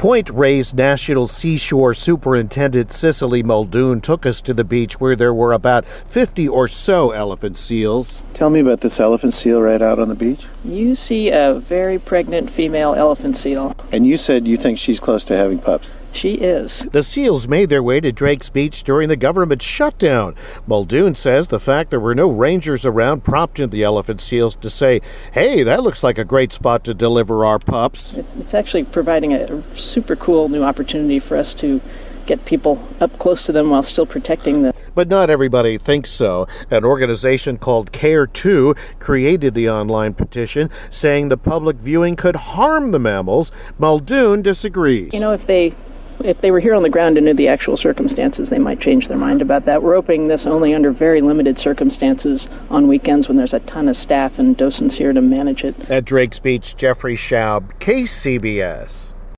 Point Reyes National Seashore Superintendent Cicely Muldoon took us to the beach where there were about 50 or so elephant seals. Tell me about this elephant seal right out on the beach. You see a very pregnant female elephant seal. And you said you think she's close to having pups. She is. The seals made their way to Drake's Beach during the government shutdown. Muldoon says the fact there were no rangers around prompted the elephant seals to say, hey, that looks like a great spot to deliver our pups. It's actually providing a super cool new opportunity for us to get people up close to them while still protecting them. But not everybody thinks so. An organization called Care2 created the online petition saying the public viewing could harm the mammals. Muldoon disagrees. You know, if they were here on the ground and knew the actual circumstances, they might change their mind about that. We're opening this only under very limited circumstances on weekends when there's a ton of staff and docents here to manage it. At Drake's Beach, Jeffrey Schaub, KCBS.